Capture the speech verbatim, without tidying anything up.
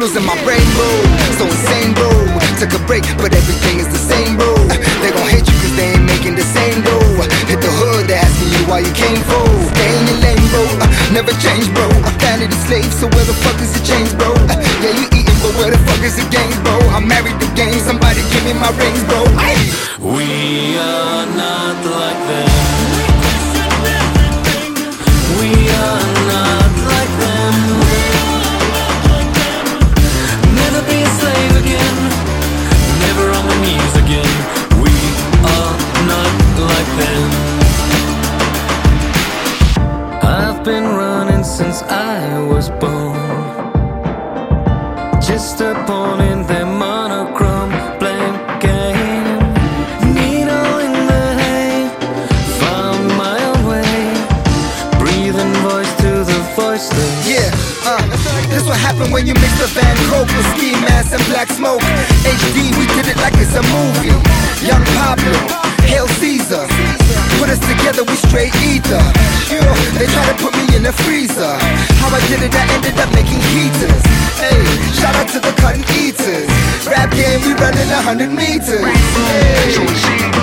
losing my brain, bro. So insane, bro. Took a break, but everything is the same, bro. They gon' hate you cause they ain't making the same dough. Hit the hood, they asking you why you came for. Stay in your lane, bro. Uh, never change, bro. I'm vanity slave, so where the fuck is the change, bro? Uh, yeah, you eating, but where the fuck is the game, bro? I'm married to game, somebody give me my rings, bro. Ay. We are not like them. We are not like them. Never be a slave again. Never on my knees again. We are not like them. I've been running since I was born, just a pawn in their monochrome blank game. Needle in the hay, found my own way, breathing voice to the voiceless. Yeah, uh, this what happen when you mix the Van Gogh with ski mask and black smoke. H D, we did it like it's a movie. Young Pablo, Hail Caesar, put us together, we straight ether. You know, they try to put me in the freezer. How I did it, I ended up making heaters. Hey, shout out to the cotton eaters. Rap game, we running a hundred meters. Hey.